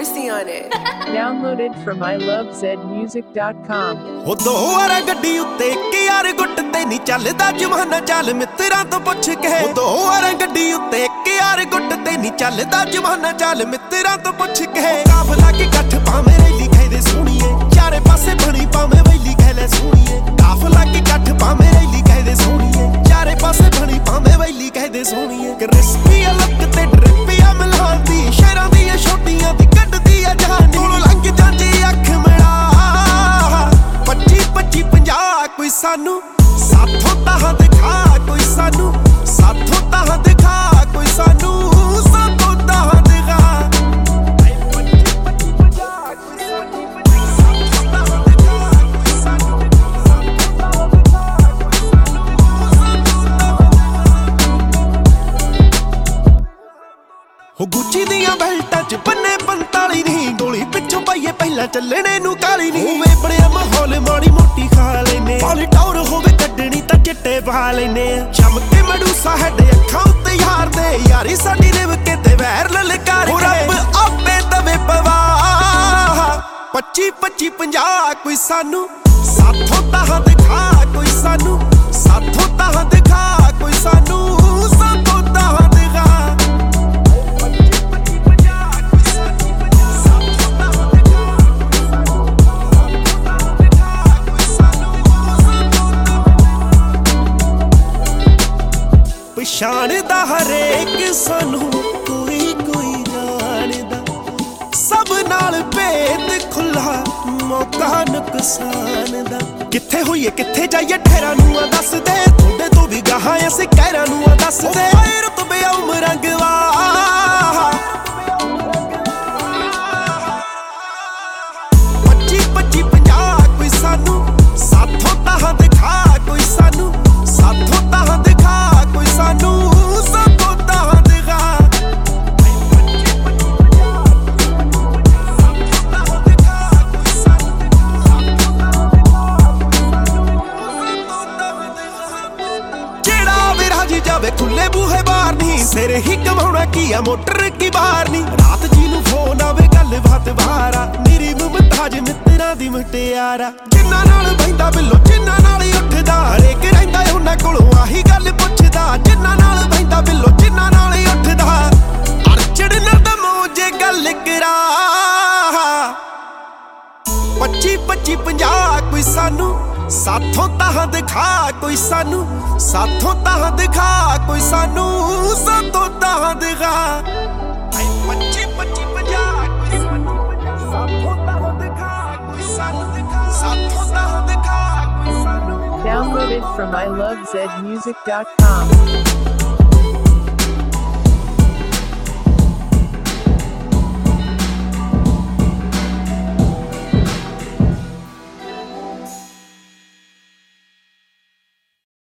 mercy on it. Downloaded from ilovezmusic.com. ਉਹ ਦੋ ਵਾਰ ਗੱਡੀ ਉੱਤੇ ਇੱਕ ਯਾਰ ਗੁੱਟ ਤੇ ਨਹੀਂ ਚੱਲਦਾ ਜਮਾਨਾ ਚੱਲ ਮਿੱਤਰਾਂ ਤੋਂ ਪੁੱਛ ਕੇ ਉਹ ਦੋ ਵਾਰ ਗੱਡੀ ਉੱਤੇ ਇੱਕ ਯਾਰ ਗੁੱਟ ਤੇ ਨਹੀਂ ਚੱਲਦਾ ਜਮਾਨਾ ਚੱਲ ਮਿੱਤਰਾਂ ਤੋਂ ਪੁੱਛ ਕੇ ਕਾਫਲਾ ਕੇ ਇਕੱਠ ਪਾਵੇਂ ਰੈਲੀ ਕਹਿੰਦੇ ਸੋਹਣੀਏ ਚਾਰੇ ਪਾਸੇ ਬਣੀ ਪਾਵੇਂ ਵੈਲੀ ਕਹਿੰਦੇ ਸੋਹਣੀਏ ਕਾਫਲਾ ਕੇ ਇਕੱਠ ਪਾਵੇਂ ਰੈਲੀ ਕਹਿੰਦੇ ਸੋਹਣੀਏ ਚਾਰੇ ਪਾਸੇ ਬਣੀ ਪਾਵੇਂ ਵੈਲੀ ਕਹਿੰਦੇ ਸੋਹਣੀਏ ਕ੍ਰਿਸਪੀ ਅਲੱਗ ਤੇ ਡ੍ਰਿਪੀਆ ਮਲਾਉਂਦੀ ਸ਼ਹਿਰਾਂ ਦੀਆਂ ਛੋਟੀਆਂ ਦੀ ਕੱਢਦੀ ਆ ਜਹਾਨੀ ਕੋਲ ਲੰਘ ਜਾਂਦੀ ਅੱਖ ਮਿਲਾ 25 50 ਕੋਈ ਸਾਨੂੰ ਸਾਥੋਂ ਤਾਂ ਦਿਖਾ ਕੋਈ ਸਾਨੂੰ ਸਾਥੋਂ ਤਾਂ ਦਿਖਾ ਕੋਈ ਸਾਨੂੰ ਸਾਥੋਂ ਤਾਂ ਦਿਖਾ ਹੋ ਗੁੱਚੀ ਦੀਆਂ ਬੈਲਟਾਂ 'ਚ ਬੰਨੇ 45 ਨਹੀਂ ਗੋਲੀ ਪਿੱਛੋਂ ਪਾਈਏ ਪਹਿਲਾਂ ਚੱਲਣੇ ਨੂੰ ਕਾਲੀ ਨਹੀਂ ਹੋਵੇ ਬੜਿਆ ਮਾਹੌਲ ਮਾੜੀ ਮੋਟੀ ਖਾ ਲੈਨੇ ਪਾਲੀ ਟੌਰ ਹੋਵੇ ਕੱਢਣੀ ਤਾਂ ਚਿੱਟੇ ਪਾ ਲੈਨੇ ਚਮਕੇ ਮੜੂਸਾ ਹੈਡ ਅੱਖਾਂ ਉੱਤੇ ਯਾਰ ਦੇ ਯਾਰੀ ਸਾਡੀ ਰਿਵਕੇ ਤੇ ਵੈਰ ਲਲਕਾਰੇ ਰੱਬ ਆਪੇ ਦਵੇ ਪਵਾ 25 50 ਕੋਈ ਸਾਨੂੰ ਸਾਥੋਂ ਤਾਂ ਦਿਖਾ ਕੋਈ ਸਾਨੂੰ ਸਾਥੋਂ ਤਾਂ ਦਿਖਾ ਕੋਈ ਸਾਨੂੰ ਸਾਥੋਂ ਤਾਂ ਦਿਖਾ ਪਛਾਣਦਾ ਹਰੇਕ ਸਾਨੂੰ ਕੋਈ ਕੋਈ ਜਾਣਦਾ ਸਭ ਨਾਲ ਭੇਦ ਖੁੱਲਾ ਮੌਕਾ ਨੁਕਸਾਨ ਦਾ ਕਿੱਥੇ ਹੋਈਏ ਕਿੱਥੇ ਜਾਈਏ ਠਹਿਰਾਂ ਨੂੰ ਆ ਦੱਸ ਦੇ ਤੁਹਾਡੇ ਤੋਂ ਵੀ ਗਾਹਾਂ ਅਸੀਂ ਕਹਿਰਾਂ ਨੂੰ ਆ ਦੱਸ ਦੇ ਰੁਤਬੇ ਉਮਰੰਗਵਾ 25 50 ਕੋਈ ਸਾਨੂੰ ਸਾਥੋਂ ਤਾਂ ਦਿਖਾ ਕੋਈ ਸਾਨੂੰ ਸਾਥੋਂ ਤਾਂ ਦਿਖਾ ਕੋਈ ਸਾਨੂੰ ਸਾਥੋਂ ਤਾਂ ਦਿਖਾ ਜਿਹੜਾ ਵੀ ਰਾਜੀ ਜਾਵੇ ਖੁੱਲੇ ਬੂਹੇ ਬਾਹਰ ਨਹੀਂ ਸਿਰ ਹੀ ਕਮਾਉਣਾ ਕੀ ਆ ਮੋਟਰ ਕੀ ਬਾਹਰ ਨਹੀਂ ਰਾਤ ਜੀ ਨੂੰ ਫੋਨ ਆਵੇ ਗੱਲ ਬਾਤ ਵਾਰਾ ਮੇਰੀ ਮੁਮਤਾਜ ਮਿੱਤਰਾਂ ਦੀ ਮੁਟਿਆਰਾ ਜਿੰਨਾਂ ਨਾਲ ਬੈਂਦਾ ਬਿੱਲੋ ਜਿੰਨਾਂ ਨਾਲ ਹੀ ਉੱਠਦਾ ਹਰੇਕ ਰਹਿੰਦਾ ਉਹਨਾਂ ਕੋਲੋਂ ਆਹੀ ਗੱਲ ਪੁੱਛਦਾ ਜਿੰਨਾਂ ਨਾਲ ਬੈਂਦਾ ਬਿੱਲੋ ਜਿੰਨਾਂ ਨਾਲ ਹੀ ਉੱਠਦਾ ਅਰਚੜ ਨਰਦਾ ਮੋਜੇ ਗੱਲ ਕਰਾ 25 50 ਕੋਈ ਸਾਨੂੰ ਸਾਥੋਂ ਤਾਂ ਦਿਖਾ ਕੋਈ ਸਾਨੂੰ ਸਾਥੋਂ ਤਾਂ ਦਿਖਾ ਕੋਈ ਸਾਨੂੰ ਸਾਥੋਂ ਤਾਂ ਦਿਖਾ 25 50 ਕੋਈ ਸਾਨੂੰ ਸਾਥੋਂ ਤਾਂ ਦਿਖਾ ਕੋਈ ਸਾਨੂੰ ਸਾਥੋਂ ਤਾਂ ਦਿਖਾ ਕੋਈ ਸਾਨੂੰ Downloaded from ilovezmusic.com.